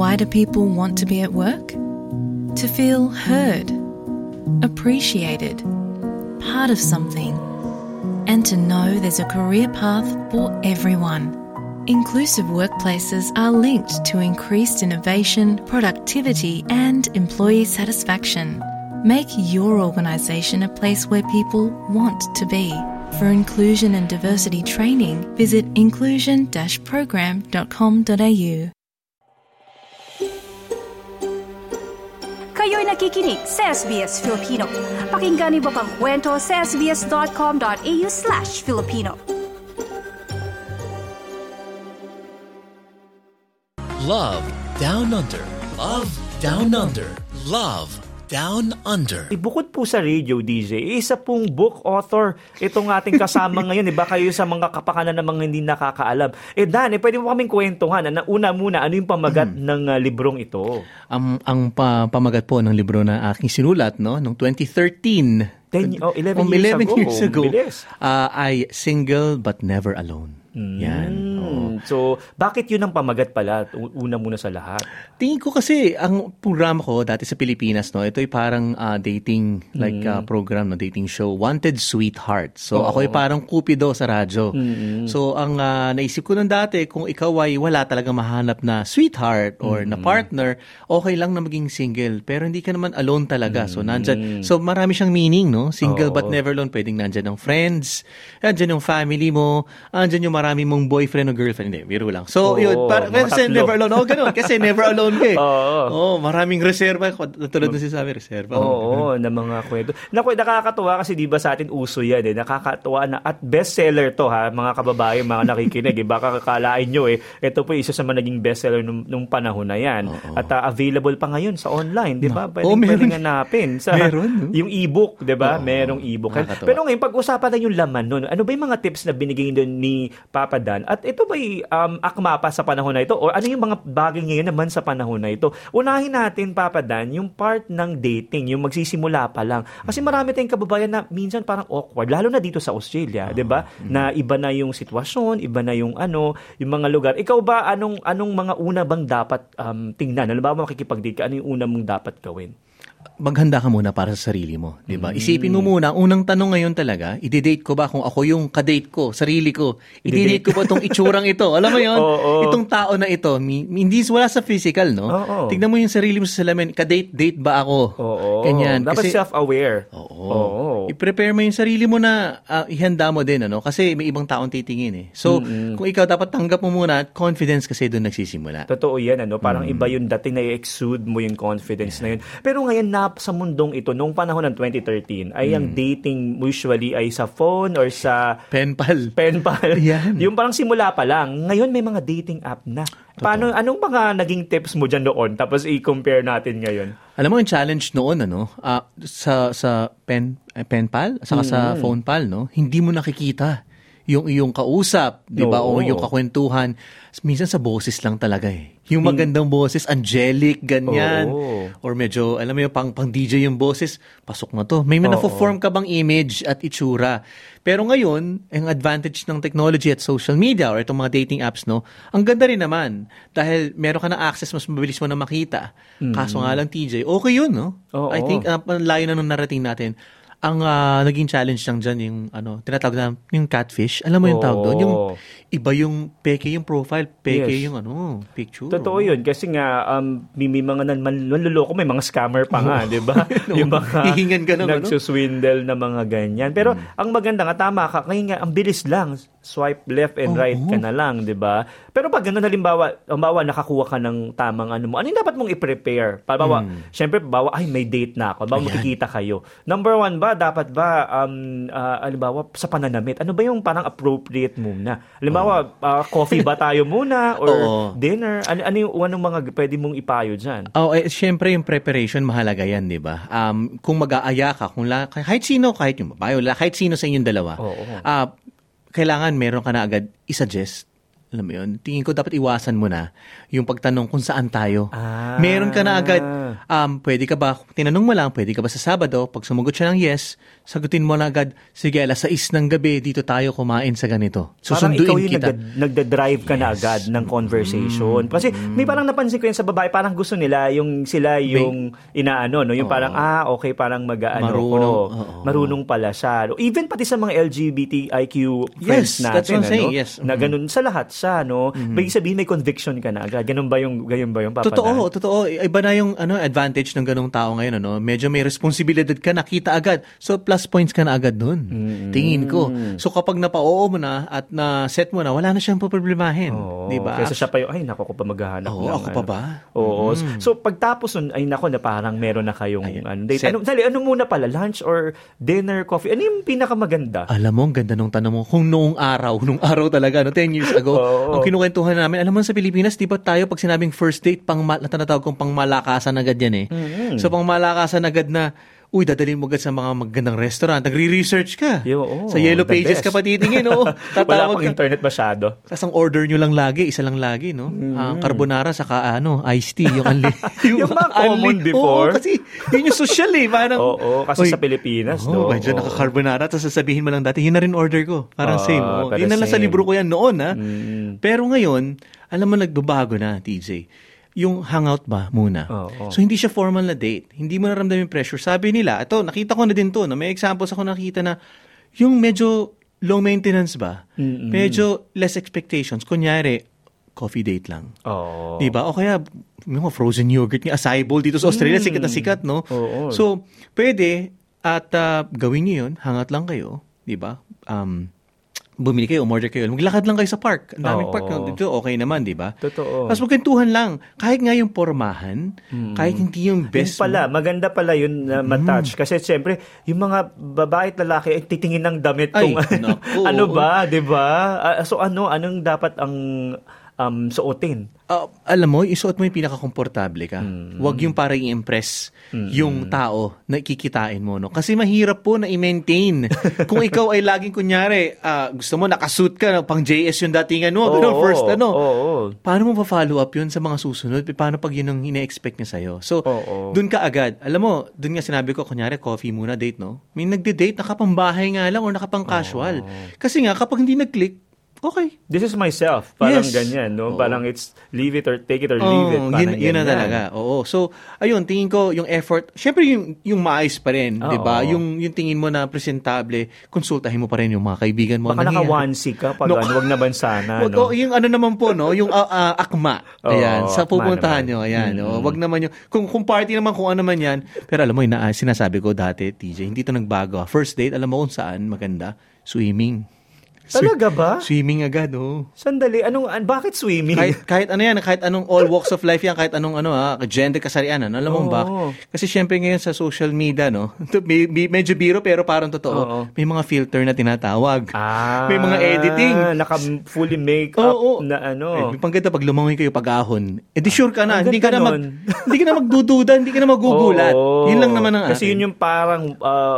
Why do people want to be at work? To feel heard, appreciated, part of something, and to know there's a career path for everyone. Inclusive workplaces are linked to increased innovation, productivity, and employee satisfaction. Make your organisation a place where people want to be. For inclusion and diversity training, visit inclusion-program.com.au. Kayo'y nakikinig sa SBS Filipino. Pakinggan niyo pa ang kwento sa sbs.com.au/Filipino. Love Down Under. Love Down Under. Love Down Under. Bukod po sa radio, DJ, isa pong book author itong ating kasama ngayon. Iba kayo sa mga kapakanan na mga hindi nakakaalam. Dan, pwede mo kaming kwentuhan. Una muna, ano yung pamagat ng librong ito? Ang pamagat po ng libro na aking sinulat noong 2013. 11 years ago. Ay Single But Never Alone. Yan. So, bakit yun ang pamagat pala? Una muna sa lahat. Tingin ko kasi, ang programa ko dati sa Pilipinas, ito ay parang dating, program, dating show, Wanted Sweetheart. So, ako ay parang kupido sa radyo. So, ang naisip ko nung dati, kung ikaw ay wala talaga mahanap na sweetheart or na partner, okay lang na maging single. Pero hindi ka naman alone talaga. So, nandyan. So, marami siyang meaning, no? Single but never alone. Pwedeng nandyan ang friends, nandyan yung family mo, nandyan yung marami mong boyfriend o girlfriend. Hindi, biro lang. So, yun. Kasi never alone. Ganun. Kasi never alone ka eh. Maraming reserva. Tulad na sabi, reserva. Na mga kwento. Nakakatuwa kasi di ba sa atin uso yan eh. Nakakatuwa na at bestseller to ha, mga kababae, mga nakikinig. Baka kakalain nyo ito po isa sa mga naging bestseller nung panahon na yan. At available pa ngayon sa online, di ba? Pwedeng hanapin. Meron. Yung e-book, di ba? Merong e-book. Pero ngayon, pag-usapan na yung laman nun, ano ba yung mga tips na binigay doon ni Papa Dan? At ito ba akma pa sa panahon na ito? O ano yung mga bagay ngayon naman sa panahon na ito? Unahin natin, Papa Dan, yung part ng dating, yung magsisimula pa lang. Kasi marami tayong kababayan na minsan parang awkward, lalo na dito sa Australia, di ba? Na iba na yung sitwasyon, iba na yung yung mga lugar. Ikaw ba, anong mga una bang dapat tingnan? Ano ba makikipag-date ka? Ano yung una mong dapat gawin? Maghanda ka muna para sa sarili mo, 'di ba? Isipin mo muna, unang tanong ngayon talaga, i-date ko ba kung ako yung ka-date ko, sarili ko? I-date ko ba tong itsurang ito? Alam mo 'yon? Itong tao na ito, hindi wala sa physical, no? Tignan mo yung sarili mo sa salamin, ka-date ba ako? Ganyan. Dapat kasi self-aware. I-prepare mo yung sarili mo na ihanda mo din, ano? Kasi may ibang taong titingin eh. So, kung ikaw dapat tanggap mo muna, confidence kasi doon nagsisimula. Totoo 'yan, ano? Parang iba yung dating na i-exude mo yung confidence na yun. Pero ngayon sa mundong ito, nung panahon ng 2013, ay ang dating usually ay sa phone or sa penpal. Yan. Yung parang simula pa lang. Ngayon may mga dating app na. Anong mga naging tips mo dyan noon? Tapos i-compare natin ngayon. Alam mo, yung challenge noon, sa penpal, saka sa phone pal, no? Hindi mo nakikita yung iyong kausap, di ba? O yung kakwentuhan. Minsan sa boses lang talaga eh. Yung magandang boses, angelic, ganyan. Or medyo, alam mo yung pang DJ yung boses, pasok na to. May na-form ka bang image at itsura? Pero ngayon, ang advantage ng technology at social media or itong mga dating apps, no, ang ganda rin naman. Dahil meron ka na access, mas mabilis mo na makita. Kaso nga lang, TJ, okay yun, no? I think, layo na nung narating natin. Ang naging challenge lang dyan, yung tinatawag na yung catfish. Alam mo yung tawag doon? Yung iba yung peke yung profile, peke yung picture. Totoo yun. Kasi nga, may mga manluloko, may mga scammer pa nga, di ba? Yung mga hihingan ka nagsuswindle na mga ganyan. Pero ang maganda nga, tama ka, kaya nga, ang bilis lang. Swipe left and right ka na lang, di ba? Pero pag gano'n, halimbawa, nakakuha ka ng tamang ano yung dapat mong i-prepare? Siyempre, ay, may date na ako. Makikita kayo. Number one ba, dapat ba, halimbawa, sa pananamit, ano ba yung parang appropriate muna? Halimbawa, coffee ba tayo muna? Or dinner? Ano yung mga pwede mong ipayo dyan? Siyempre yung preparation, mahalaga yan, di ba? Kung mag-aaya ka, kahit sino, kahit yung babae, kahit sino sa inyong dalawa, kailangan meron ka na agad i-suggest alam mo yun, tingin ko dapat iwasan mo na yung pagtanong kung saan tayo. Meron ka na agad, pwede ka ba, tinanong mo lang, pwede ka ba sa Sabado? Pag sumagot siya ng yes, sagutin mo na agad, sige, 6:00 ng gabi, dito tayo kumain sa ganito. Susunduin parang ikaw yung kita. nagda-drive ka na agad ng conversation. Kasi may parang napansin ko yan sa babae, parang gusto nila yung sila yung inaano, no? Yung parang, okay, parang marunong pala siya. Even pati sa mga LGBTIQ friends natin, that's what I'm saying, yes. Na ganun sa lahat siya, no? May sabihin may conviction ka na agad. Ganun ba yung papanay? Totoo. Iba na yung advantage ng ganung tao ngayon, Medyo may responsibilidad ka, nakita agad. So plus points ka na agad dun. Tingin ko. So kapag napao mo na at na-set mo na, wala na siyang problemahin, 'di ba? Kasi siya pa yung ako pa maghahanap ng ako pa ba? Oo. So pagtapos nun, na parang meron na kayong date. Ano muna pala, lunch or dinner, coffee? Ano yung pinakamaganda? Alam mo, ang ganda nung tanong mo. Kung nung araw talaga, 10 years ago, ang kinukwentuhan namin, alam mo sa Pilipinas, di ba tayo pag sinabing first date, natatawag kong pangmalakasan agad yan eh. So pangmalakasan agad na, dadalhin mo agad sa mga magandang restaurant. Nagre-research ka. Sa Yellow Pages ka pa titingin, Wala pang internet masyado. Tapos ang order nyo lang lagi, isa lang lagi, carbonara saka iced tea. Yung mga common before. Kasi yun yung social eh. Kasi sa Pilipinas, medyo naka-carbonara. Tapos sasabihin mo lang dati, yun na rin order ko. Parang same. Yun na lang sa libro ko yan noon. Pero ngayon, alam mo, nagbabago na, TJ. Yung hangout ba muna. So, hindi siya formal na date. Hindi mo naramdaman yung pressure. Sabi nila, nakita ko na din to. May examples ako nakita na yung medyo low maintenance ba? Medyo less expectations. Kunyari, coffee date lang. Diba? O kaya, yung frozen yogurt ni acai bowl dito sa Australia, sikat na sikat, no? So, pwede at gawin niyo yun. Hangout lang kayo. Diba? Bumili kayo, umorder kayo. Maglakad lang kayo sa park. Ang daming park. Dito, okay naman, di ba? Totoo. Tapos magkwentuhan lang. Kahit nga yung pormahan, kahit hindi yung best. Yung pala, maganda pala yun na matouch. Kasi siyempre, yung mga babae at lalaki, titingin ng damit kung ano ba, di ba? So anong dapat ang suotin? Alam mo, isuot mo yung pinaka-komportable ka. Huwag yung para i-impress yung tao na kikitain mo. No? Kasi mahirap po na i-maintain. Kung ikaw ay laging kunyari, gusto mo nakasuit ka, pang JS yung datingan mo, first paano mo pa-follow up yun sa mga susunod? Paano pag yun ang ina-expect niya sa'yo? So, dun ka agad. Alam mo, dun nga sinabi ko, kunyari, coffee muna, date, no? May nagde-date, nakapambahay nga lang or nakapang-casual. Kasi nga, kapag hindi nag-click, okay. This is myself. Parang ganyan, no? Parang it's leave it or take it or leave it. Yun na talaga. Oo. So, ayun, tingin ko yung effort, syempre yung maayos pa rin, di ba? Yung tingin mo na presentable, konsultahin mo pa rin yung mga kaibigan mo. Baka naka-onesie ka pag wag naman sana, no? Yung naman po, no? Yung akma. Ayan. Sa pupuntahan nyo. Ayan. Wag naman yung, kung party naman, kung ano man yan. Pero alam mo, sinasabi ko dati, TJ, hindi to nagbago. First date, alam mo kung saan maganda? Swimming. Talaga ba? Swimming agad, Sandali, bakit swimming? Kahit ano yan, kahit anong all walks of life yan, kahit anong gender kasarian, alam mo ba? Kasi syempre ngayon sa social media, no? Medyo biro pero parang totoo. May mga filter na tinatawag. May mga editing. Naka-fully make-up na May pangganda pag lumangoy kayo pag-ahon. Di sure ka na. Hindi ka na magdududa, hindi ka na magugulat. Yun lang naman ang kasi yun yung parang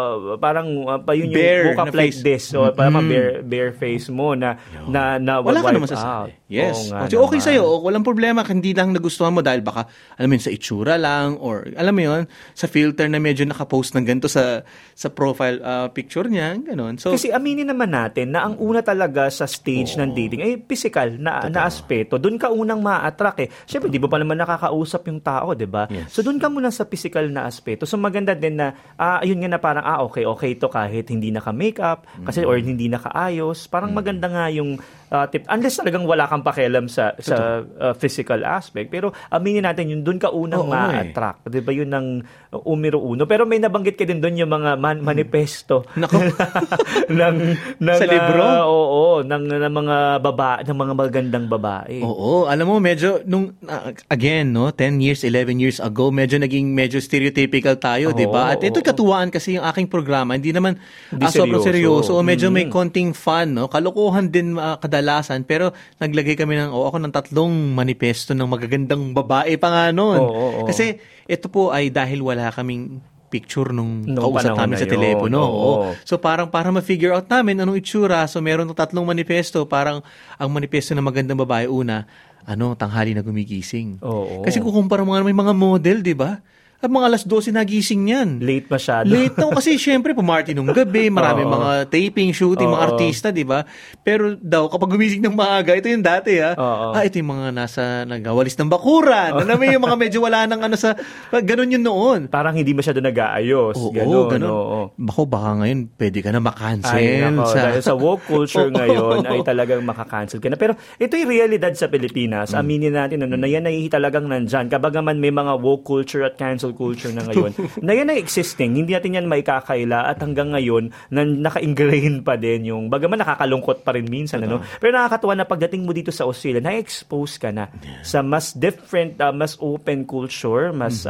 yun yung buka like this. So, parang bare face mo na wala ka naman sasabi. Yes. Kasi okay sa'yo, walang problema. Hindi lang nagustuhan mo dahil baka, alam mo yun, sa itsura lang or, alam mo yun, sa filter na medyo nakapost ng ganito sa profile picture niya, gano'n. So, kasi aminin naman natin na ang una talaga sa stage ng dating ay physical na aspeto. Doon ka unang ma-attract eh. Siyempre, di ba pa naman nakakausap yung tao, di ba? Yes. So, doon ka muna sa physical na aspeto. So, maganda din na, ayun nga na parang, okay to kahit hindi naka-makeup, kasi or hindi nakaayos. Parang maganda nga yung tip. Unless talagang wala kang pakialam sa physical aspect. Pero aminin natin yun, doon ka unang ma-attract. Di ba yun ang umiro uno? Pero may nabanggit ka din doon yung mga manifesto. Sa libro? ng mga babae, ng mga magandang babae. Oo. Alam mo, medyo, again, 10 years, 11 years ago, medyo stereotypical tayo, di ba? At ito'y katuwaan kasi yung aking programa, hindi naman sobrang seryoso. Medyo may konting fun, no? Kalokohan din kadalasan, pero naglagay kami ako ng 3 manifesto ng magagandang babae pa nga noon. Kasi ito po ay dahil wala kaming picture nung Noong kausap panahon namin na sa yun. telepono. Oo. Oo. So parang para ma-figure out namin anong itsura, so meron ng 3 manifesto. Parang ang manifesto na magandang babae una, tanghali na gumigising. Oo. Kasi kukumpara mo nga may mga model, di ba? At mga alas 12 nagising yan. Late masyado. Late na kasi syempre pumarty nung gabi, marami Oo. mga taping, shooting, mga Oo. artista, di ba? Pero daw, kapag gumising ng maaga, ito yung dati Oo. ito yung mga nagawalis ng bakuran. Alam mo yung mga medyo wala nang ganun yun noon. Parang hindi masyado nag-aayos. Oo, Ganun. ganun. Baka ngayon, pwede ka na makancel. Ay, nako, dahil sa woke culture Oo. ngayon ay talagang makakancel ka na. Pero ito yung realidad sa Pilipinas. Aminin natin na yan ay talagang nandyan. Kapag man may mga woke culture at cancel culture na ngayon, na yan ay existing. Hindi natin yan maikakaila at hanggang ngayon naka-ingrain pa din yung, bagaman nakakalungkot pa rin minsan. Pero nakakatuwa na pagdating mo dito sa Australia, na-expose ka na sa mas different, mas open culture, mas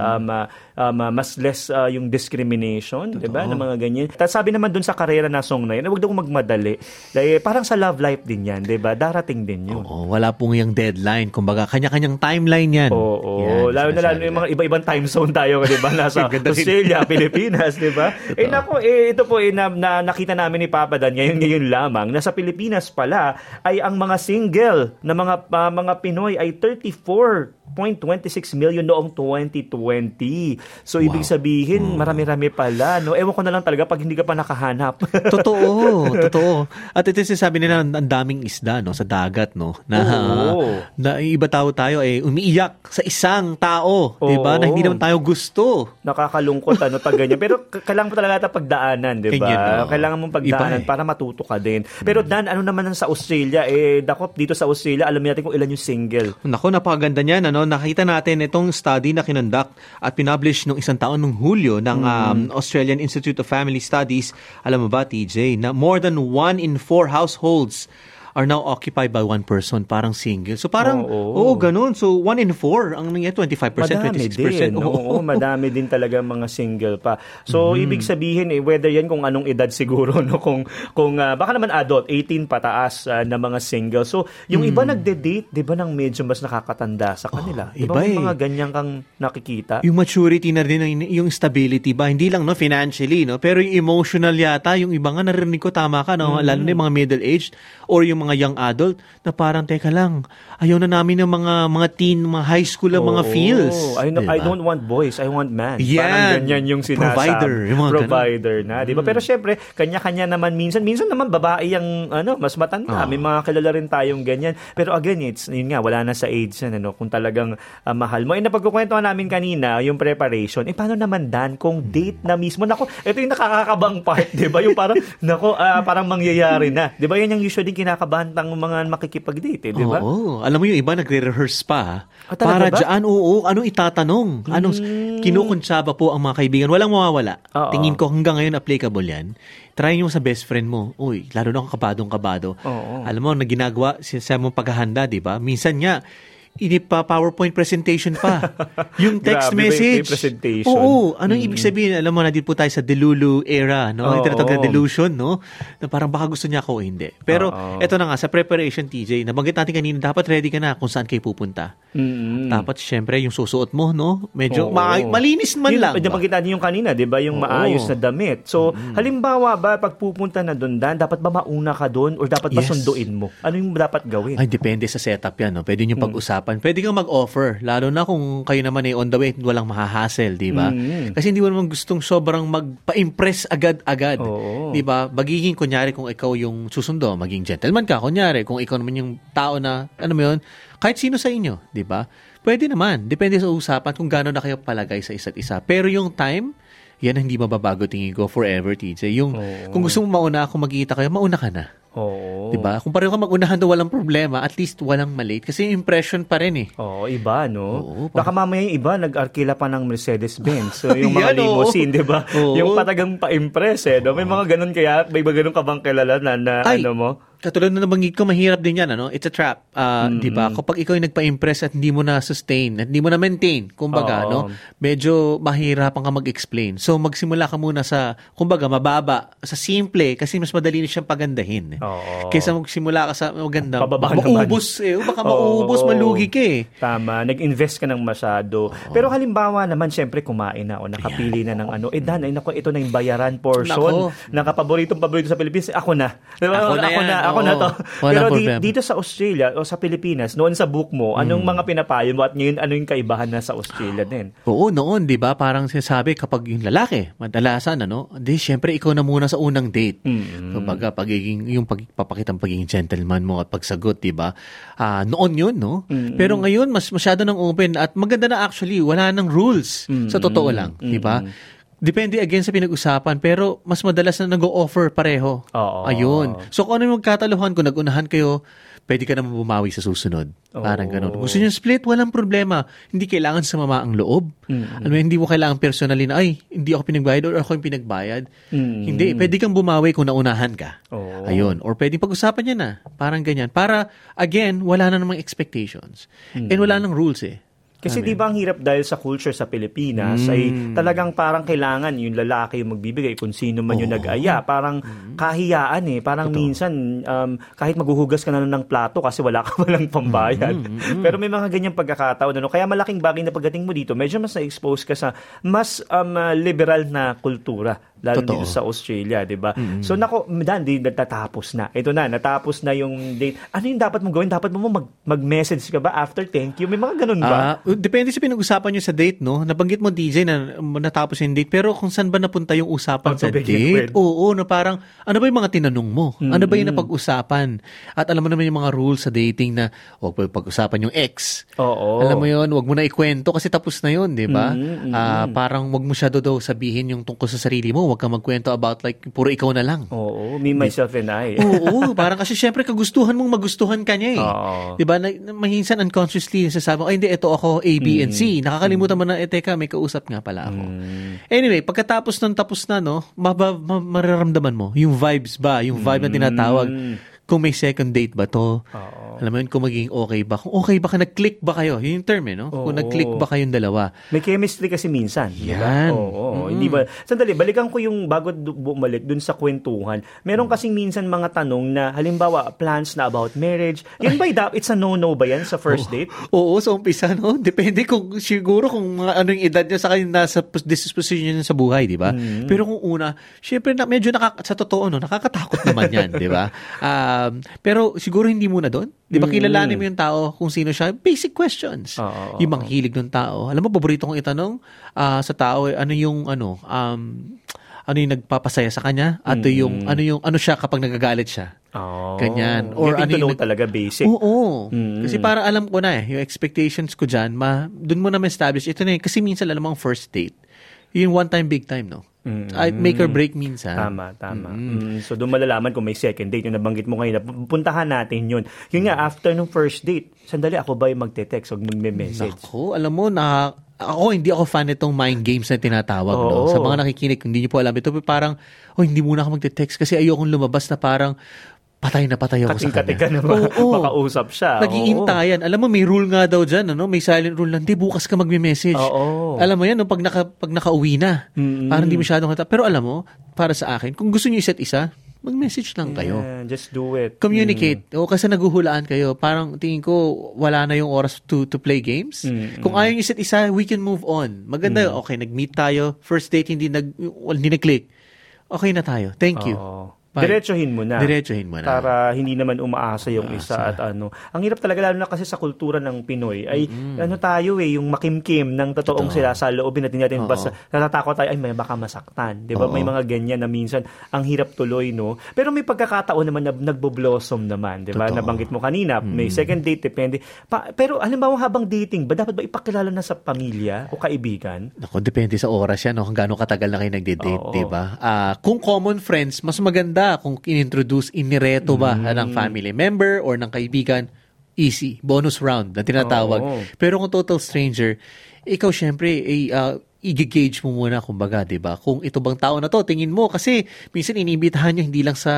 less yung discrimination, di ba? Na mga ganyan. Tapos sabi naman dun sa karera na song na yun, huwag daw magmadali. Dahil parang sa love life din yan, di ba? Darating din yun. Oo, wala pong yung deadline. Kumbaga, kanya-kanyang timeline yan. Oo, lalo na yung mga iba-ibang time zone tayo, di ba? Nasa Australia, Pilipinas, di ba? Ito po, nakita namin ni Papa Dan ngayon lamang, na sa Pilipinas pala, ay ang mga single na mga Pinoy ay 34.26 million noong 2020. So, ibig sabihin, marami-rami pala. No? Ewan ko na lang talaga pag hindi ka pa nakahanap. Totoo. At ito sabi nila, ang daming isda sa dagat, no? Na iba tayo umiiyak sa isang tao, di ba? Na hindi naman tayo gusto. Nakakalungkot pag ganyan. Pero kailangan mo talaga pagdaanan, di ba? Kailangan mong pagdaanan para matuto ka din. Pero Dan, ano naman sa Australia? Dakop dito sa Australia, alam natin kung ilan yung single. Nako, napakaganda niyan. Nakita natin itong study na kinonduct at pinublish nung isang taon nung Hulyo ng Australian Institute of Family Studies. Alam mo ba, TJ, na more than 1 in 4 households are now occupied by one person, parang single. So parang, ganun. So 1 in 4, ang nangyay 25%, madami 26%. Din. Oo, madami din talaga mga single pa. So, ibig sabihin, whether yan kung anong edad siguro, kung baka naman adult, 18 pataas na mga single. So, yung iba nagde-date, di ba, nang medyo mas nakakatanda sa kanila? Di ba, may mga ganyan kang nakikita? Yung maturity na rin, yung stability ba, hindi lang financially, pero yung emotional yata, yung iba nga narinig ko, tama ka, lalo na yung mga middle-aged or yung mga young adult na parang, teka lang, ayaw na namin ng mga teen, mga high school na mga feels. Diba? I don't want boys, I want man. Yeah. Parang ganyan yung sinasabi. Provider na. Diba? Pero syempre, kanya-kanya naman minsan naman babae yung mas matanda. May mga kilala rin tayong ganyan. Pero again, yun nga, wala na sa age yan. Kung talagang mahal mo. Napagkukwentuhan namin kanina, yung preparation, paano naman Dan, kung date na mismo? Nako, ito yung nakakakabang part, diba? Yung parang, parang mangyayari na. Diba? Yan yung usually kinakabahan ng mga makikipag-date, di ba? Oo. Alam mo yung iba nagre-rehearse pa. ba? Para dyan, anong itatanong? Anong kinukuntsaba po ang mga kaibigan? Walang mawawala. Tingin ko hanggang ngayon applicable yan. Try nyo sa best friend mo. Uy, lalo na kung kabadong-kabado. Alam mo, na ginagawa sa mong paghahanda, di ba? Minsan nga, PowerPoint presentation pa. Yung text Grabe, may presentation. Oo. Anong ibig sabihin? Alam mo, nandito po tayo sa Delulu era, no? Yung tinatawag na delusion, no? Na parang baka gusto niya ako o hindi. Pero, eto na nga, sa preparation, TJ, nabanggit natin kanina, dapat ready ka na kung saan kayo pupunta. Dapat, syempre, yung susuot mo, no? Medyo malinis man lang. Nabanggit natin yung kanina, di ba? Yung maayos na damit. So, halimbawa ba, pag pupunta na doon, Dan, dapat ba mauna ka doon or dapat ba sunduin mo? Ano yung dapat gawin? Ay, depende sa setup yan, no? Pwede nyo pag-usapan. Pwede kang mag-offer, lalo na kung kayo naman ay on the way at walang mahahassle, di ba? Kasi hindi mo naman gustong sobrang magpa-impress agad-agad. Di ba? Magiging, kunyari, kung ikaw yung susundo, maging gentleman ka, kunyari, kung ikaw naman yung tao na, kahit sino sa inyo, di ba? Pwede naman. Depende sa usapan kung gaano na kayo palagay sa isa't isa. Pero yung time, yan hindi mababago, tingin ko, forever, TJ. Kung gusto mo mauna ako magkita kayo, mauna ka na. Diba? Kung pareho ka mag-unahan daw walang problema, at least walang malate. Kasi impression pa rin eh. Iba, no? Baka mamaya yung iba, nag-arkila pa ng Mercedes-Benz. So, yung mga limousine, diba? Yung patagang pa-impress, no? May mga ganun kaya, may mga ganun ka bang kilala na ano mo? Katulad na nabanggit ko, mahirap din yan, ano? It's a trap. Di ba? Kapag ikaw yung nagpa-impress at hindi mo na sustain, at hindi mo na maintain, kumbaga, no? Medyo mahirapan ka mag-explain. So, magsimula ka muna sa, kumbaga, mababa, sa simple, kasi mas madali na siyang pagandahin. Kaysa magsimula ka sa maganda, baka maubos, baka maubos, malugi ka eh. Tama, nag-invest ka ng masyado. Pero halimbawa naman, syempre, kumain na o nakapili na ng ano, Dan, ito na yung bayaran portion. Nakapaboritong sa Pilipinas, ako na. Ako na to. Pero dito sa Australia o sa Pilipinas, noon sa book mo, anong mga pinapayo mo at ngayon ano yung kaibahan na sa Australia din? Oo, noon, di ba? Parang sinasabi kapag yung lalaki, madalasan, di syempre ikaw na muna sa unang date. Kumbaga, yung pagpapakitang pagiging gentleman mo at pagsagot, di ba? Noon yun, no? Pero ngayon, mas masyado ng open at maganda na actually, wala nang rules. Sa totoo lang, di ba? Depende again sa pinag-usapan, pero mas madalas na nag-o-offer pareho. Ayun. So kung ano yung magkataluhan, kung nag-unahan kayo, pwede ka naman bumawi sa susunod. Parang ganun. Kung gusto nyo split, walang problema. Hindi kailangan sumama ang loob. Hindi mo kailangan personally na, hindi ako pinagbayad or ako yung pinagbayad. Hindi. Pwede kang bumawi kung naunahan ka. Ayun. Or pwede pag-usapan niya na. Parang ganyan. Para, again, wala na namang expectations. And wala nang rules eh. Kasi di ba ang hirap dahil sa culture sa Pilipinas ay talagang parang kailangan yung lalaki yung magbibigay kung sino man yung nag-aya. Parang kahiyaan eh. Parang minsan kahit maghuhugas ka na ng plato kasi wala ka walang pambayad. Pero may mga ganyang pagkakataon. Kaya malaking bagay na pagdating mo dito, medyo mas na-expose ka sa mas liberal na kultura. Lalo dito sa Australia, di ba? So Dan, natatapos na. Ito na, natapos na yung date. Ano yung dapat mong gawin? Dapat mo mag-message ka ba after thank you? May mga ganun ba? Depende sa pinag-usapan nyo sa date, no? Nabanggit mo, DJ, na natapos yung date. Pero kung saan ba napunta yung usapan sa date? Oo, na parang, ano ba yung mga tinanong mo? Ano ba yung napag-usapan? At alam mo naman yung mga rules sa dating na, huwag pa pag-usapan yung ex. Alam mo yun, huwag mo na ikwento kasi tapos na yun, di ba? Parang huwag mo siya daw sabihin yung tungkol sa sarili mo. Huwag kang magkwento about like, puro ikaw na lang. Me, myself, and I. Parang kasi syempre kagustuhan mong magustuhan ka niya eh. Di ba? Mahinsan unconsciously nasasabi mo, hindi, ito ako, A, B, and C. Nakakalimutan mo na, teka, may kausap nga pala ako. Anyway, pagkatapos nun, tapos na, no, mararamdaman mo, yung vibes ba, yung vibe na tinatawag, kung may second date ba to, alam mo yun, kung magiging okay ba, kung okay ba ka, nag-click ba kayo, yun yung term no? Kung nag-click ba kayong dalawa. May chemistry kasi minsan. Yan. Hindi ba, sandali, balikan ko yung bago bumalik dun sa kwentuhan. Meron kasing minsan mga tanong na, halimbawa, plans na about marriage. Yun ba, it's a no-no ba yan sa first date? Oo, sa umpisa, no? Depende kung, siguro kung ano yung edad niya sa kanya, nasa disposition niya sa buhay, di ba? Pero kung una, syempre, medyo sa totoo, no, nakakatakot naman yan, di ba? Pero siguro hindi muna doon. Di ba kilalanin mo yung tao kung sino siya? Basic questions. Yung mga hilig ng tao. Alam mo, paborito kong itanong sa tao, ano yung nagpapasaya sa kanya? At ano siya kapag nagagalit siya? Ganyan. Or ano yung talaga basic. Oo. Kasi para alam ko na yung expectations ko dyan, doon mo na ma-establish. Ito na kasi minsan alam mo ang first date. Yung one time, big time, no? Make or break minsan. Tama. So doon malalaman kung may second date. Yung nabanggit mo ngayon, puntahan natin yun. Yun nga, after nung first date, sandali ako ba yung magte-text o magme-message? Ako, alam mo, hindi ako fan itong mind games na tinatawag. No? Sa mga nakikinig, hindi niyo po alam ito, parang, hindi muna ako magte-text kasi ayokong lumabas na parang, patay na patay ako sa kanya. Kating-kating ka na makausap siya. Nag-iintayan. Alam mo, may rule nga daw dyan. May silent rule lang. Di, bukas ka magme-message. Alam mo yan, pag nakauwi na. Parang hindi masyadong hata. Pero alam mo, para sa akin, kung gusto niyo isa't isa, mag-message lang kayo. Just do it. Communicate. Kasi naghuhulaan kayo. Parang tingin ko, wala na yung oras to play games. Kung ayaw niyo isa't isa, we can move on. Maganda, okay, nag-meet tayo. First date, hindi nag-click. Okay na tayo. Thank you. Diretsuhin mo na. Para hindi naman umaasa yung isa at ano. Ang hirap talaga lalo na kasi sa kultura ng Pinoy ay tayo yung makimkim ng totoong sila sa loobin natin basta natatakot tayo may baka masaktan. 'Di ba? May mga ganyan na minsan ang hirap tuloy, no. Pero may pagkakataon naman na nagbo-blossom naman, 'di ba? Nabanggit mo kanina, may second date depende. Pero halimbawa habang dating ba dapat ba ipakilala na sa pamilya o kaibigan? Nako, depende sa oras yan, no, kung gaano katagal na kayo nagde-date, 'di ba? Kung common friends, mas maganda kung in-introduce, inireto ba ng family member or ng kaibigan, easy. Bonus round na tinatawag. Pero kung total stranger, ikaw syempre, i-gauge mo muna, kumbaga, diba? Kung ito bang tao na to, tingin mo, kasi minsan inibitahan nyo hindi lang sa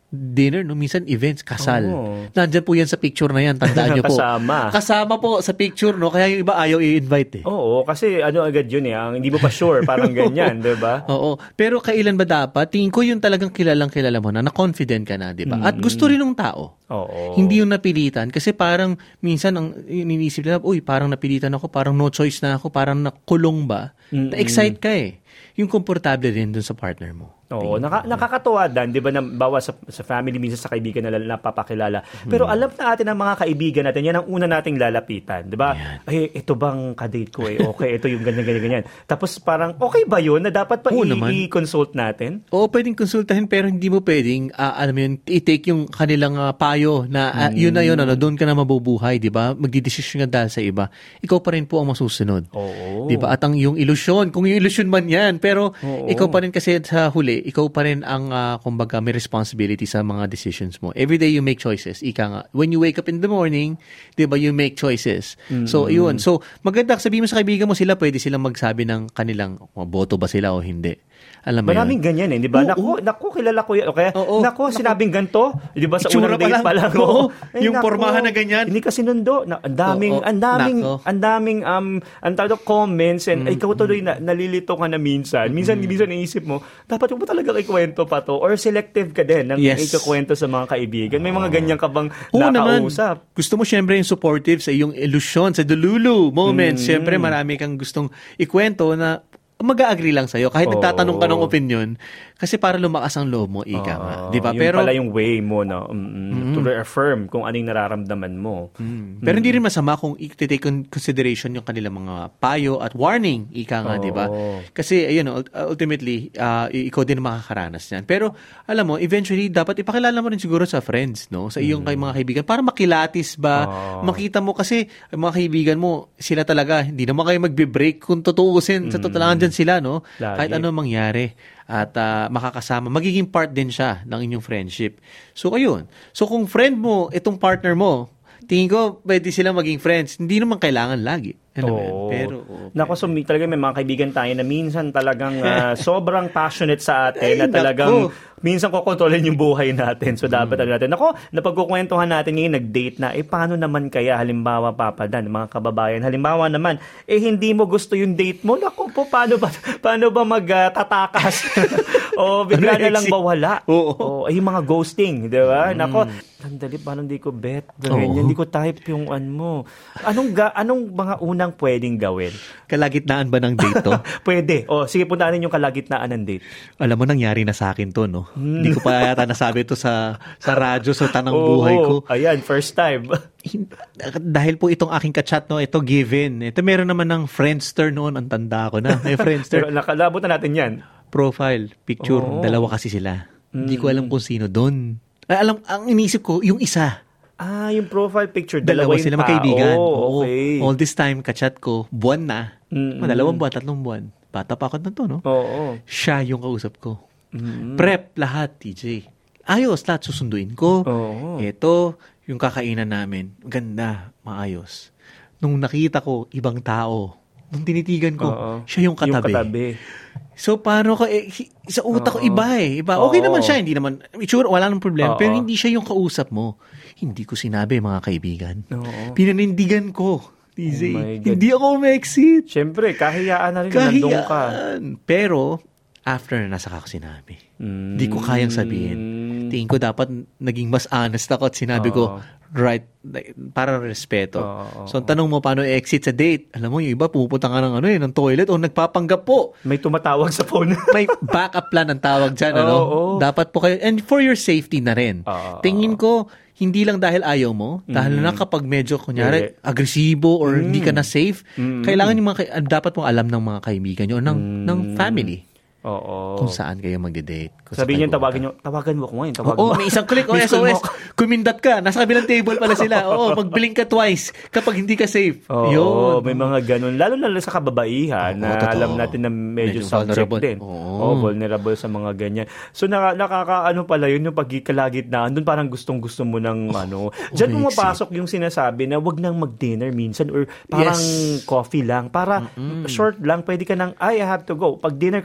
dinner, no? Minsan events, kasal. Nandyan po yan sa picture na yan, tandaan nyo po. Kasama po sa picture, no? Kaya yung iba ayaw i-invite eh. Oo, kasi agad yun eh, hindi mo pa sure, parang ganyan, di ba? Oo, pero kailan ba dapat? Tingin ko yung talagang kilala mo na confident ka na, di ba? At gusto rin ng tao. Oo. Hindi yung napilitan. Kasi parang, minsan, ang iniisip nila, parang napilitan ako, parang no choice na ako, parang nakulong ba? Na-excite ka eh. Yung komportable din dun sa partner mo. Oo, nakakatuwa dan, 'di ba, na bawa sa family, minsan sa kaibigan na napapakilala. Pero alam natin ang mga kaibigan natin, yan ang una nating lalapitan, 'di ba? Ay, ito bang kadate ko eh? Okay, ito yung ganyan. Tapos parang okay ba 'yun na dapat pa i-consult natin? Oo, pwedeng konsultahin pero hindi mo pwedeng alam mo yun, i-take yung kanilang payo na yun na yun, doon ka na mabubuhay, 'di ba? Magdidesisyon ka dahil sa iba. Ikaw pa rin po ang masusunod. Oo. 'Di ba? At ang yung ilusyon, kung yung ilusyon man 'yan, pero ikaw pa rin kasi sa huli, ikaw pa rin ang, kumbaga, may responsibility sa mga decisions mo. Every day you make choices. Ika nga, when you wake up in the morning, di ba, you make choices. So, yun. So, maganda, sabihin mo sa kaibigan mo sila, pwede silang magsabi ng kanilang, boto ba sila o hindi. Alam mo maraming ganyan eh, di ba? Naku, kilala ko yan. Okay? Naku, sinabing ganto, di ba, sa unang date pa lang. Yung pormahan na ganyan. Hindi kasi sinundo. Ang daming comments, and ikaw tuloy nalilito ka na minsan. Minsan iisip mo, dapat mo talaga ikwento pa to, or selective ka din ng ikakwento sa mga kaibigan. May mga ganyan ka bang nakausap? Naman. Gusto mo syempre yung supportive sa iyong ilusyon, sa dululu moments. Syempre marami kang gustong ikwento na mag-a-agree lang sa'yo. Kahit nagtatanong ka ng opinion, kasi para lumakas ang loob mo, ika nga. Di ba? Pero pala yung way mo, no? To reaffirm kung anong nararamdaman mo. Pero hindi rin masama kung i-take consideration yung kanilang mga payo at warning, ika nga, di ba? Kasi, ultimately, ikaw din makakaranas yan. Pero, alam mo, eventually, dapat ipakilala mo rin siguro sa friends, no? Sa iyong mga kaibigan, para makilatis ba? Makita mo kasi, mga kaibigan mo, sila talaga, hindi naman kayo magbe-break kung tutuusin. Sa totalangan dyan sila, no? Lagi. Kahit ano mangyari. At makakasama, magiging part din siya ng inyong friendship. So, ayun. So, kung friend mo, itong partner mo, tingin ko, pwede sila maging friends. Hindi naman kailangan lagi. Pero, naku, so talaga may mga kaibigan tayo na minsan talagang sobrang passionate sa atin, na talagang minsan kokontrolin yung buhay natin. So dapat natin, napagkukwentuhan natin ngayon, nag-date na, paano naman kaya, halimbawa, papadan, mga kababayan, halimbawa naman, hindi mo gusto yung date mo, naku po, paano ba magtatakas? O bigla na lang bawala. Yung mga ghosting, di ba? Naku, sandali, paano hindi ko bet? Hindi ko type yung mo. Anong mga unang pwedeng gawin? Kalagitnaan ba ng date to? Pwede. Sige, puntahan yung kalagitnaan ng date. Alam mo, nangyari na sa akin to, no? Hindi ko pa yata nasabi to sa radyo, sa tanang buhay ko. Ayan, first time. Dahil po itong aking kachat, no, ito given. Ito meron naman ng Friendster noon, ang tanda ko na. May Friendster. Pero nakalabot na natin yan. Profile, picture, dalawa kasi sila. Hindi ko alam kung sino doon. Ang iniisip ko, yung isa. Yung profile picture, dalawa sila magkaibigan. Okay. All this time, kachat ko, buwan na. 2 buwan, 3 buwan. Bata pa ako na to, no? Siya yung kausap ko. Prep lahat, TJ. Ayos, lahat susunduin ko. Ito, yung kakainan namin. Ganda, maayos. Nung nakita ko, ibang tao. Nung tinitigan ko, siya yung katabi. So, paano ka, sa utak ko, iba. Okay naman siya, hindi naman, sure, wala nang problema, pero hindi siya yung kausap mo. Hindi ko sinabi, mga kaibigan. Pinanindigan ko. Hindi ako ma-exit. Siyempre, kahiyaan na rin. Nandun ka. Pero, after na nasa ako sinabi. Hindi ko kayang sabihin. Tingin ko dapat naging mas honest ako at sinabi ko, right, para respeto. So, ang tanong mo, paano exit sa date? Alam mo, yung iba, pupunta ka ng toilet o nagpapanggap po. May tumatawag sa phone. May backup plan ang tawag dyan, Dapat po kayo, and for your safety na rin. Tingin ko, hindi lang dahil ayaw mo, dahil na kapag medyo, kunyari, agresibo or hindi ka na safe, kailangan yung dapat mong alam ng mga kaibigan nyo, ng family. Kung saan kayo magde-date. Sabihin niyo, tawagan mo ko ngayon. May isang click, SOS. Kumindat ka, nasa kabilang table pala sila. Mag-blink ka twice kapag hindi ka safe. Yun. May mga ganun. Lalo sa kababaihan na alam natin na medyo subject din. Vulnerable sa mga ganyan. So, nakakaano pala yun, yung pagkikalagitnaan, doon parang gustong-gusto mo ng Diyan pumapasok yung sinasabi na wag nang mag-dinner minsan or parang coffee lang. Para short lang, pwede ka nang, I have to go. Pag dinner kasi, di ba?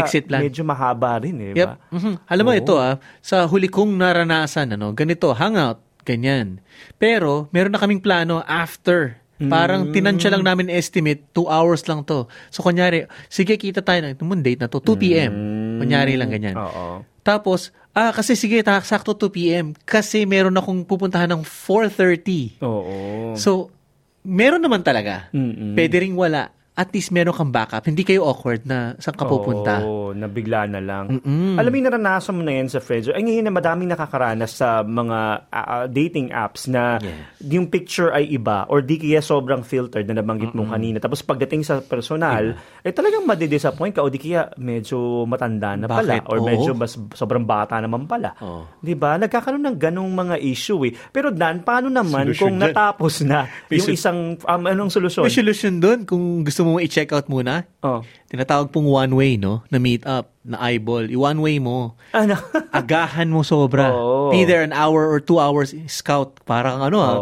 exit plan. medyo mahaba rin eh. Yep. Ba? Alam mo ito sa huli kong naranasan, ganito, hangout, ganyan. Pero, meron na kaming plano after. Parang tinansya lang namin estimate, 2 hours lang to. So, kunyari, sige, kita tayo na, date na to, 2 p.m. Kunyari lang ganyan. Oo. Tapos, kasi sige, sakto 2 p.m. Kasi meron akong pupuntahan ng 4:30. Oo. So, meron naman talaga. Pwede ring wala. At least meron kang backup. Hindi kayo awkward na saan ka pupunta. Oo, nabigla na lang. Alam mo, naranasan mo na yan sa friends. Ay, ngayon na madaming nakakaranas sa mga dating apps na yung picture ay iba or di kaya sobrang filtered na nabanggit mo kanina. Tapos pagdating sa personal, talagang madidisappoint ka o di kaya medyo matanda na pala. Bakit? Or medyo sobrang bata naman pala. Di ba? Nagkakaroon ng ganong mga issue eh. Pero Dan, paano naman kung natapos na yung isang, anong solusyon? May solusyon doon kung gusto mo i-check out muna. Tinatawag pong one-way, no? Na meet up, na eyeball. I-one-way mo. Ano? Agahan mo sobra. Be there an hour or 2 hours. Scout. Parang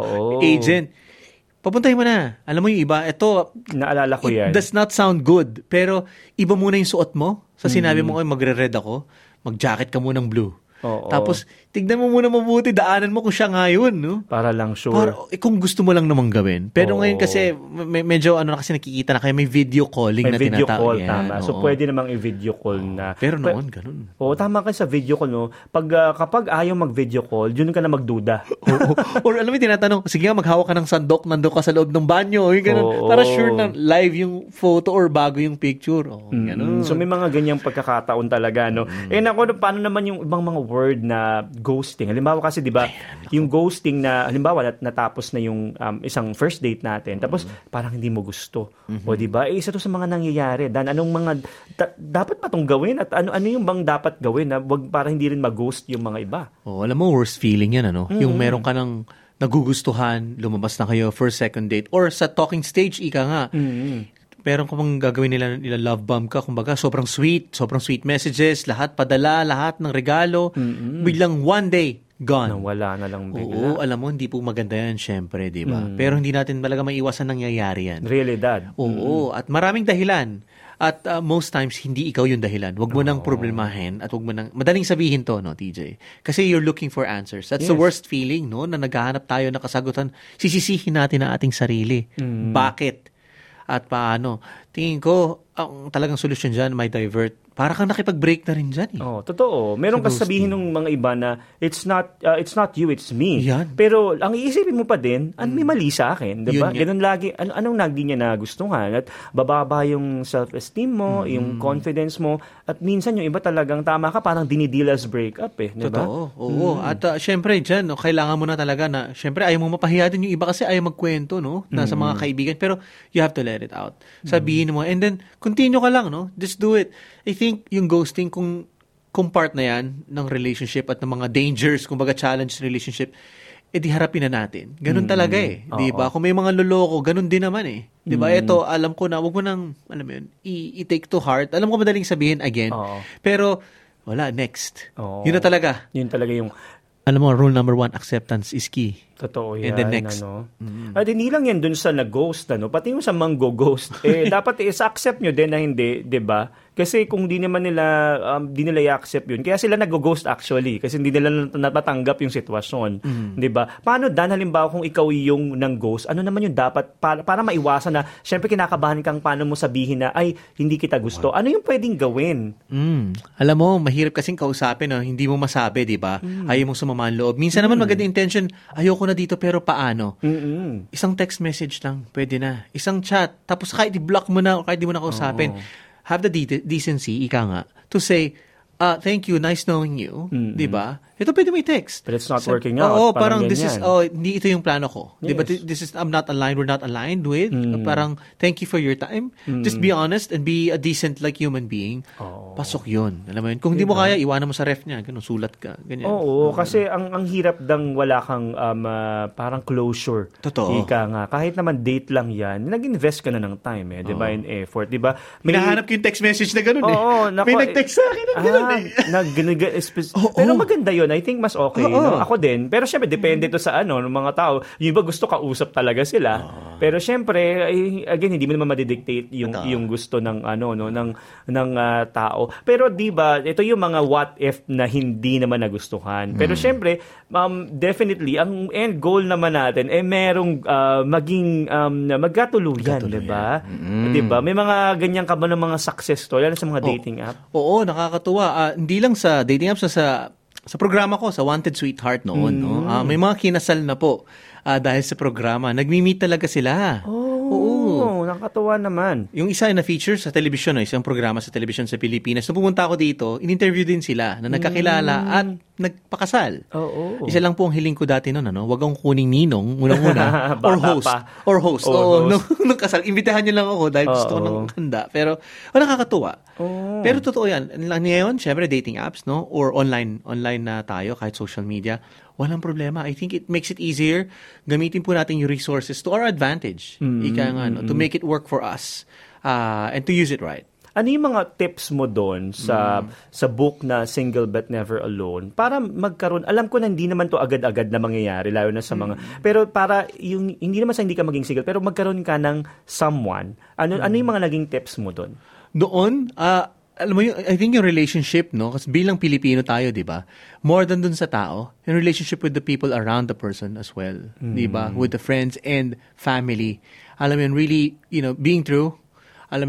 agent. Papuntahin mo na. Alam mo yung iba, ito, naalala ko yan. It does not sound good. Pero, iba muna yung suot mo. Sa sinabi mo, magre-red ako, mag-jacket ka munang blue. Tapos, tignan mo muna mabuti, daanan mo kung siya nga yun, no? Para lang sure. Kung gusto mo lang namang gawin. Pero ngayon kasi, medyo kasi nakikita na kayo, may video calling na tinatawag. May video call, tama. So, pwede namang i-video call na. Pero noon, ganun. Tama ka sa video call, no? Kapag ayaw mag-video call, yun ka na magduda. Or alam mo, tinatanong, sige nga, maghawak ka ng sandok, nandun ka sa loob ng banyo, yung ganun. Para sure na live yung photo or bago yung picture. Ganun. So, may mga ganyang pagkakataon talaga, no? Naku, paano naman yung ibang mga word na ghosting? Halimbawa kasi, di ba, yung ghosting na, halimbawa, natapos na yung isang first date natin, tapos parang hindi mo gusto. O di ba? Isa to sa mga nangyayari. Dan, anong mga, dapat pa itong gawin? At ano yung bang dapat gawin na wag para hindi rin mag-ghost yung mga iba? Alam mo, worst feeling yan, Yung meron ka ng nagugustuhan, lumabas na kayo, first, second date, or sa talking stage, ika nga. Meron ka bang gagawin nila love bomb ka, kumbaga sobrang sweet messages, lahat padala, lahat ng regalo, biglang one day gone. Nawala na lang bigla. Oo, alam mo, hindi po maganda yan, syempre, di ba? Pero hindi natin talaga maiwasan nangyayari yan. Realidad. Oo, at maraming dahilan. At most times, hindi ikaw yung dahilan. Huwag mo nang problemahin at huwag mo nang, madaling sabihin to, no, TJ? Kasi you're looking for answers. That's the worst feeling, no? Na naghahanap tayo ng kasagutan. Sisisihin natin ang ating sarili. Bakit? At paano? Tingin ko, ang talagang solusyon dyan, may divert. Para kang nakipag-break na rin dyan. Totoo. Meron kasi sabihin ng mga iba na it's not you, it's me. Yan. Pero ang iisipin mo pa din, may mali sa akin, 'di ba? Ganun lagi. Anong nagdi niya nagustuhan at bababa yung self-esteem mo, yung confidence mo, at minsan yung iba talagang tama ka, parang dinideal as breakup 'di ba? Totoo. Oo. At syempre dyan, kailangan mo na talaga na syempre ayaw mo mapahiya din yung iba kasi ayaw magkwento, no? Na sa mga kaibigan, pero you have to let it out. Sabihin mo, and then continue ka lang, no? Just do it. I think yung ghosting, kung part na yan ng relationship at ng mga dangers, kumbaga challenge relationship, di harapin na natin. Ganun talaga di ba? Kung may mga loloko, ganun din naman di ba? Ito, alam ko na, wag mo nang, alam mo yun, i-take to heart. Alam ko madaling sabihin again. Pero, wala, next. Yun na talaga. Yun talaga yung, alam mo, rule number 1, acceptance is key. Totoo yan. And the next. At hindi lang yan dun sa nag-ghost, pati yung sa manggo-ghost. Dapat accept nyo din na hindi, di ba? Kasi kung di naman nila, di nila i-accept yun. Kaya sila nag-ghost actually. Kasi hindi nila napatanggap yung sitwasyon. Di ba? Paano, Dan, halimbawa kung ikaw yung nang-ghost, ano naman yung dapat, para maiwasan na, syempre kinakabahan kang paano mo sabihin na, ay, hindi kita gusto. Ano yung pwedeng gawin? Alam mo, mahirap kasing kausapin, hindi mo masabi, di ba? Ayaw mong sumama ang loob. Minsan naman maganda intention, ayoko na dito, pero paano? Isang text message lang, pwede na. Isang chat, tapos kahit i-block mo na, o kahit di mo na kausapin, have the decency, ika nga, to say, thank you, nice knowing you, di ba? Ito pwede may text. But it's not working out. Oo, parang this is, hindi ito yung plano ko. Yes. Di ba? This is, I'm not aligned, we're not aligned with. Parang, thank you for your time. Just be honest and be a decent like human being. Pasok yun. Alam mo yun? Kung hindi mo kaya, iwanan mo sa ref niya. Ganun, sulat ka. Ganyan. Oo, kasi ang hirap dang wala kang parang closure. Totoo. Ika nga. Kahit naman date lang yan, nag-invest ka na ng time, di ba? In effort, di ba? Hinahanap ko yung text message na ganun may nag-text sa akin na ganun Pero maganda yun. I think mas okay. No? Ako din. Pero syempre, depende to sa ng mga tao. Yung iba gusto kausap talaga sila. Pero syempre, again, hindi mo naman madidictate yung gusto ng tao. Pero 'di ba, ito yung mga what if na hindi naman nagustuhan. Pero syempre, definitely ang end goal naman natin merong maging magkatuluyan, 'di ba? 'Di ba? May mga ganyan ka ba ng mga success story sa mga dating app? Oo, nakakatuwa. Hindi lang sa dating apps, sa programa ko, sa Wanted Sweetheart noon, no? May mga kinasal na po dahil sa programa. Nagmi-meet talaga sila. Oo, nakakatuwa naman. Yung isa na feature sa television, isang programa sa television sa Pilipinas. Nung pumunta ako dito, in-interview din sila na nagkakilala at nagpakasal. Oo. Isa lang po ang hiling ko dati noon, Huwag akong kuning ninong, unang-una, or host. Nung kasal, imbitahan niyo lang ako dahil gusto ko ng handa. Pero, nakakatuwa. Pero totoo yan. Ngayon, syempre, dating apps, no? Or online na tayo, kahit social media, walang problema. I think it makes it easier. Gamitin po natin yung resources to our advantage. To make it work for us. And to use it right. Ano yung mga tips mo doon sa book na Single But Never Alone para magkaroon, alam ko na hindi naman to agad-agad na mangyayari, lalo na sa mga, pero para yung, hindi naman sa hindi ka maging single, pero magkaroon ka ng someone. Ano yung mga naging tips mo doon? Doon, alam mo, I think yung relationship, no? Kasi bilang Pilipino tayo, di ba? More than dun sa tao, yung relationship with the people around the person as well. Di ba? With the friends and family. Alam mo yun, really, being true. Alam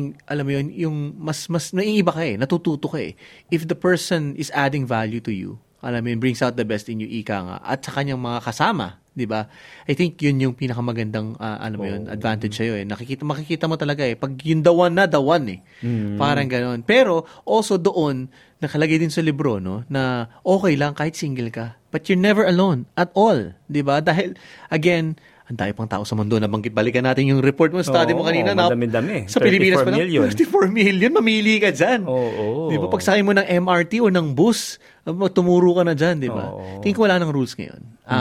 mo yun, yung mas naiiba ka natututo ka If the person is adding value to you, alam mo yun, brings out the best in you, ika nga, at sa kanyang mga kasama, di ba? I think yun yung pinakamagandang, advantage sa'yo makikita mo talaga pag yung the one Parang gano'n. Pero, also doon, nakalagay din sa libro, no, na okay lang kahit single ka. But you're never alone at all, di ba? Dahil, again, ang dami pang tao sa mundo. Balikan natin yung report mo, study mo kanina. Madami-dami. Sa Pilipinas pa lang, 34 million. Mamili ka dyan. Oo. Di ba? Pagsakay mo ng MRT o ng bus, tumuro ka na dyan, di ba? Tingin ko wala ng rules ngayon.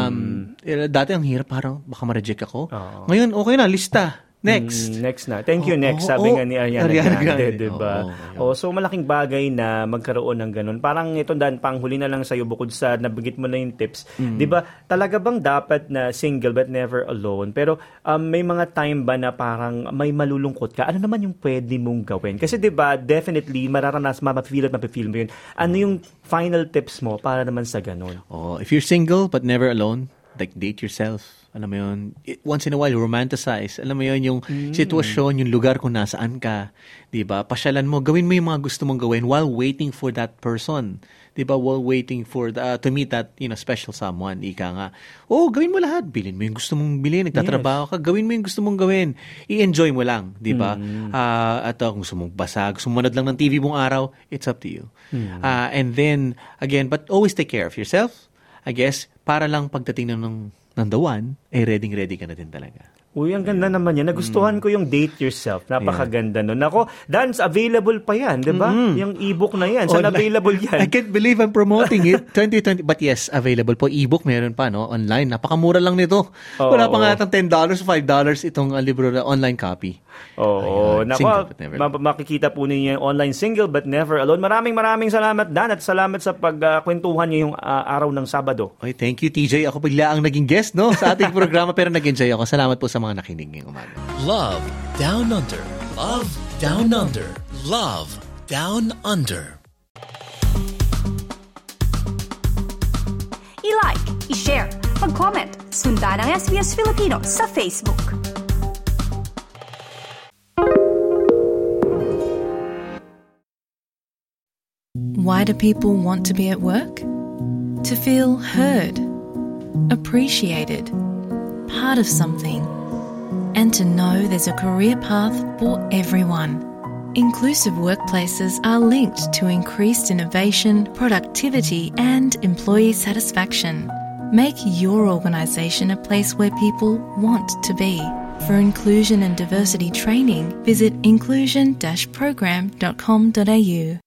Dati ang hirap, parang baka ma-reject ako. Ngayon, okay na, lista. Next. Next na. Thank you, next. Sabi nga ni Ariana Grande, diba? So, malaking bagay na magkaroon ng ganun. Parang ito, Dan, panghuli na lang sa'yo bukod sa nabanggit mo na yung tips. Diba, talaga bang dapat na single but never alone? Pero may mga time ba na parang may malulungkot ka? Ano naman yung pwede mong gawin? Kasi diba, definitely, mapifeel mo yun. Ano yung final tips mo para naman sa ganun? If you're single but never alone, like date yourself. Alam mo yun, once in a while, romanticize. Alam mo yun, yung sitwasyon, yung lugar kung nasaan ka. Diba? Pasyalan mo, gawin mo yung mga gusto mong gawin while waiting for that person. Diba? While waiting for to meet that special someone. Ika nga. Gawin mo lahat. Bilhin mo yung gusto mong bilhin. Nagtatrabaho ka. Gawin mo yung gusto mong gawin. I-enjoy mo lang. Diba? At kung gusto mong basa, gusto mong manood lang ng TV buong araw, it's up to you. And then, again, but always take care of yourself. I guess, para lang pagdating ng the one, ready ka na din talaga. Uy, ang ganda naman yan. Nagustuhan ko yung date yourself. Napakaganda nun. Ako, Dance, available pa yan, di ba? Yung ebook na yan. Saan available yan? I can't believe I'm promoting it. 2020. But yes, available po. Ebook meron pa, no? Online. Napakamura lang nito. Wala pa nga $10 $5 itong libro na online copy. Nako, makikita po ninyo yung online Single But Never Alone. Maraming salamat, Dan, at salamat sa pagkwentuhan niyo yung araw ng Sabado. Okay, thank you, TJ. Ako bigla ang naging guest, no? Sa ating programa, pero nag-enjoy ako. Salamat po sa mga nakinig ngayong umaga. Love Down Under. Love Down Under. Love Down Under. I-like, i-share, mag-comment, sundan ang SBS Filipino sa Facebook. Why do people want to be at work? To feel heard, appreciated, part of something, and to know there's a career path for everyone. Inclusive workplaces are linked to increased innovation, productivity, and employee satisfaction. Make your organisation a place where people want to be. For inclusion and diversity training, visit inclusion-program.com.au.